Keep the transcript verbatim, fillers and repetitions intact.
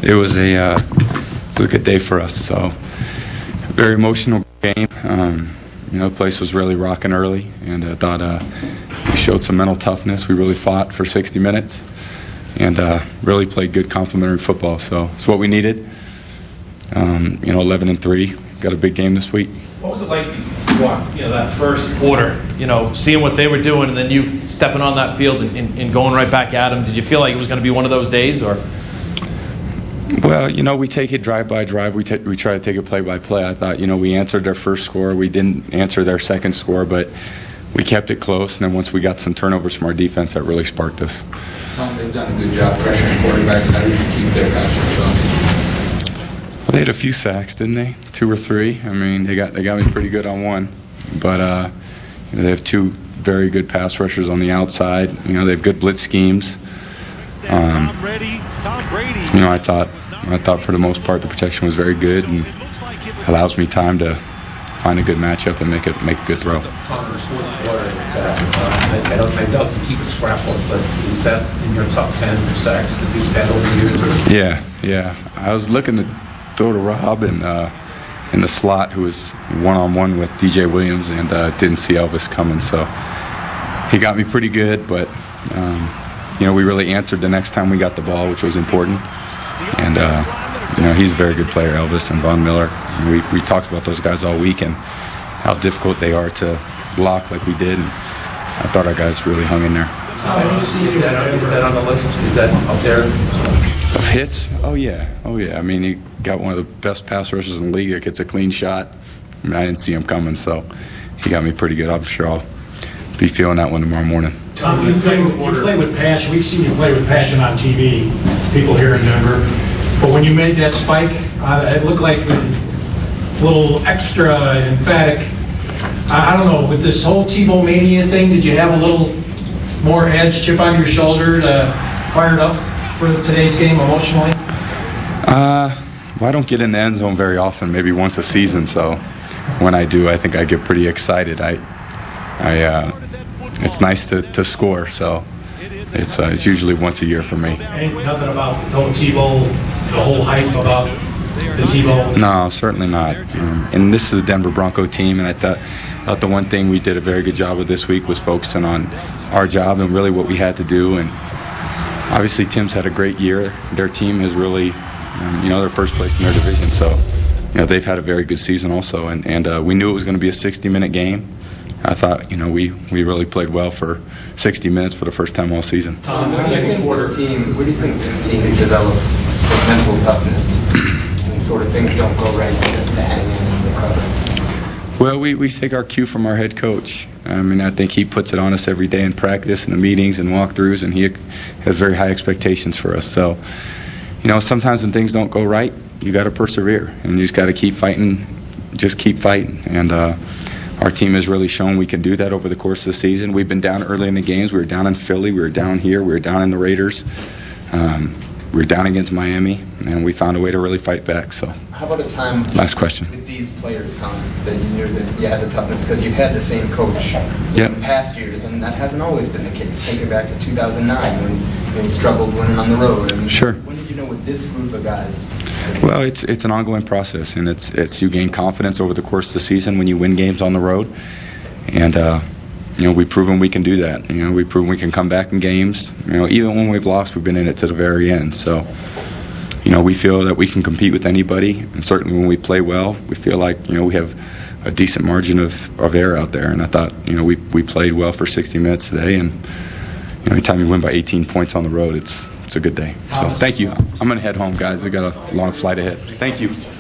It was a uh, it was a good day for us. So, very emotional game. Um, you know, the place was really rocking early, and I thought uh, we showed some mental toughness. We really fought for sixty minutes, and uh, really played good complementary football. So it's what we needed. Um, you know, eleven and three. Got a big game this week. What was it like to walk, you know, that first quarter, you know, seeing what they were doing, and then you stepping on that field and, and, and going right back at them? Did you feel like it was going to be one of those days, or? Well, you know, we take it drive by drive. We t- we try to take it play by play. I thought, you know, we answered their first score. We didn't answer their second score, but we kept it close. And then once we got some turnovers from our defense, that really sparked us. Tom, they've done a good job pressuring quarterbacks. How did you keep their pass rush? Well, they had a few sacks, didn't they? Two or three. I mean, they got they got me pretty good on one, but uh, you know, they have two very good pass rushers on the outside. You know, they have good blitz schemes. Um, you know, I thought I thought for the most part the protection was very good and allows me time to find a good matchup and make it make a good throw. Tom, in the fourth quarter, it's, uh, I, I don't I doubt you keep it scrappled, but is that in your top ten for sacks that you've had over the years? Or? Yeah, yeah. I was looking to throw to Rob and uh, in the slot, who was one on one with D J Williams, and uh, didn't see Elvis coming, so he got me pretty good, but. Um, You know, we really answered the next time we got the ball, which was important. And, uh, you know, he's a very good player, Elvis and Von Miller. And we, we talked about those guys all week and how difficult they are to block like we did. And I thought our guys really hung in there. Is that, is that on the list? Is that up there? Of hits? Oh, yeah. Oh, yeah. I mean, he got one of the best pass rushers in the league that gets a clean shot. I mean, I didn't see him coming, so he got me pretty good. I'm sure I'll be feeling that one tomorrow morning. Tom, you play, with, you play with passion. We've seen you play with passion on T V, people here in Denver. But when you made that spike, uh, it looked like a little extra emphatic. I, I don't know, with this whole Tebow mania thing, did you have a little more edge, chip on your shoulder to fire it up for today's game emotionally? Uh, well, I don't get in the end zone very often, maybe once a season. So when I do, I think I get pretty excited. I, I, uh, It's nice to, to score, so it's uh, it's usually once a year for me. Ain't nothing about the Tebow, the whole hype about the Tebow? No, certainly not. Um, and this is a Denver Bronco team, and I thought, thought the one thing we did a very good job of this week was focusing on our job and really what we had to do. And obviously Tim's had a great year. Their team is really, um, you know, they're first place in their division, so you know they've had a very good season also. And, and uh, we knew it was going to be a sixty-minute game. I thought, you know, we, we really played well for sixty minutes for the first time all season. Tom, what do you think this team, what do you think this team has developed for mental toughness when sort of things don't go right to hang in and recover? Well, we, we take our cue from our head coach. I mean, I think he puts it on us every day in practice and the meetings and walkthroughs, and he has very high expectations for us. So, you know, sometimes when things don't go right, you got to persevere, and you just got to keep fighting, just keep fighting. And, uh, Our team has really shown we can do that over the course of the season. We've been down early in the games. We were down in Philly. We were down here. We were down in the Raiders. Um, we were down against Miami, and we found a way to really fight back. So, how about a time last question with these players, Tom, that you knew that you had the toughness because you've had the same coach yep. in past years, and that hasn't always been the case. Thinking back to two thousand nine when, when you struggled winning on the road. I mean, sure. When did you know with this group of guys? Well, it's it's an ongoing process, and it's it's you gain confidence over the course of the season when you win games on the road. And, uh, you know, we've proven we can do that. You know, we've proven we can come back in games. You know, even when we've lost, we've been in it to the very end. So, you know, we feel that we can compete with anybody. And certainly when we play well, we feel like, you know, we have a decent margin of, of error out there. And I thought, you know, we we played well for sixty minutes today. And, you know, anytime you win by eighteen points on the road, it's, it's a good day. So thank you. I'm going to head home, guys. I got a long flight ahead. Thank you.